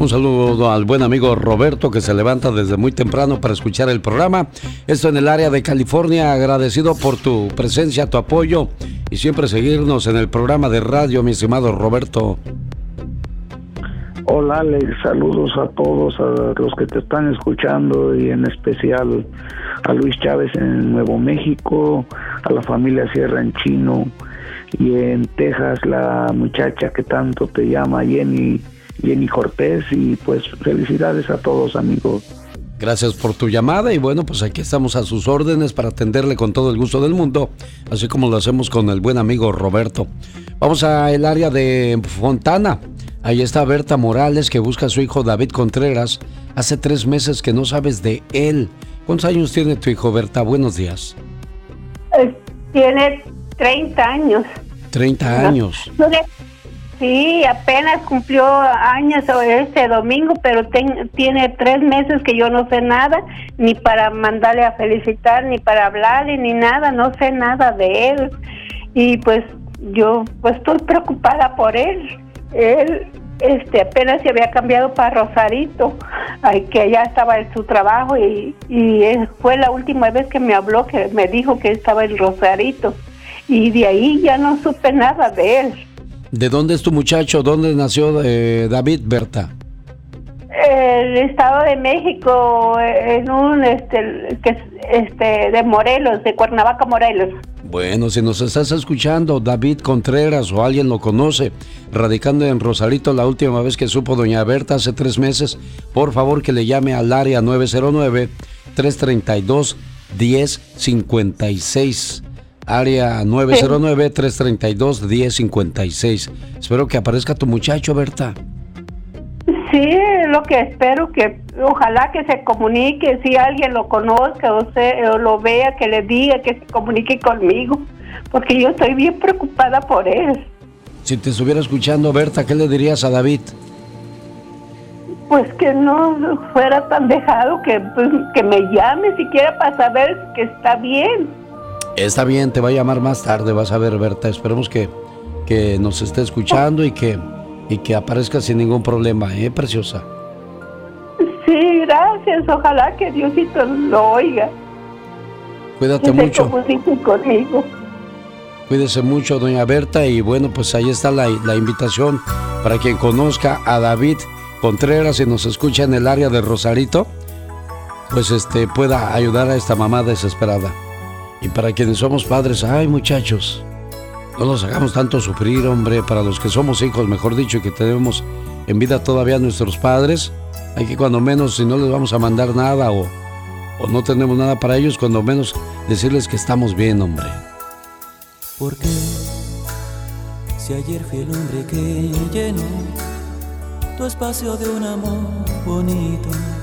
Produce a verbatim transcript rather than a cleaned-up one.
Un saludo al buen amigo Roberto que se levanta desde muy temprano para escuchar el programa. Esto en el área de California. Agradecido por tu presencia, tu apoyo y siempre seguirnos en el programa de radio, mi estimado Roberto. Hola Alex, saludos a todos, a los que te están escuchando y en especial a Luis Chávez en Nuevo México, a la familia Sierra en Chino y en Texas la muchacha que tanto te llama Jenny, Jenny Cortés, y pues felicidades a todos, amigos. Gracias por tu llamada y bueno, pues aquí estamos a sus órdenes para atenderle con todo el gusto del mundo, así como lo hacemos con el buen amigo Roberto. Vamos al área de Fontana. Ahí está Berta Morales, que busca a su hijo David Contreras. Hace tres meses que no sabes de él. ¿Cuántos años tiene tu hijo, Berta? Buenos días. Eh, tiene treinta años. treinta años. Sí, apenas cumplió años este domingo, pero ten, tiene tres meses que yo no sé nada, ni para mandarle a felicitar, ni para hablarle, ni nada, no sé nada de él. Y pues yo pues estoy preocupada por él. Él este apenas se había cambiado para Rosarito, ay, que ya estaba en su trabajo, y, y fue la última vez que me habló, que me dijo que estaba en Rosarito, y de ahí ya no supe nada de él. ¿De dónde es tu muchacho? ¿Dónde nació eh, David, Berta? El Estado de México, en un este que este de Morelos, de Cuernavaca, Morelos. Bueno, si nos estás escuchando, David Contreras, o alguien lo conoce, radicando en Rosarito, la última vez que supo doña Berta hace tres meses, por favor que le llame al área nueve cero nueve, tres tres dos, uno cero cinco seis. Área nueve cero nueve, tres tres dos, uno cero cinco seis. Espero que aparezca tu muchacho, Berta. Sí, lo que espero, que ojalá que se comunique, si alguien lo conozca o, se, o lo vea, que le diga que se comunique conmigo, porque yo estoy bien preocupada por él. Si te estuviera escuchando, Berta, ¿qué le dirías a David? Pues que no fuera tan dejado, que, pues, que me llame siquiera para saber que está bien. Está bien, te va a llamar más tarde, vas a ver, Berta. Esperemos que, que nos esté escuchando y que, y que aparezca sin ningún problema, ¿eh, preciosa? Sí, gracias. Ojalá que Diosito lo oiga. Cuídate que mucho. Se comunique conmigo. Cuídese mucho, doña Berta. Y bueno, pues ahí está la, la invitación para quien conozca a David Contreras y nos escucha en el área de Rosarito, pues este pueda ayudar a esta mamá desesperada. Y para quienes somos padres, ay muchachos, no los hagamos tanto sufrir, hombre. Para los que somos hijos, mejor dicho, y que tenemos en vida todavía a nuestros padres, hay que cuando menos, si no les vamos a mandar nada o, o no tenemos nada para ellos, cuando menos decirles que estamos bien, hombre. ¿Por qué? Si ayer fui el hombre que llenó tu espacio de un amor bonito,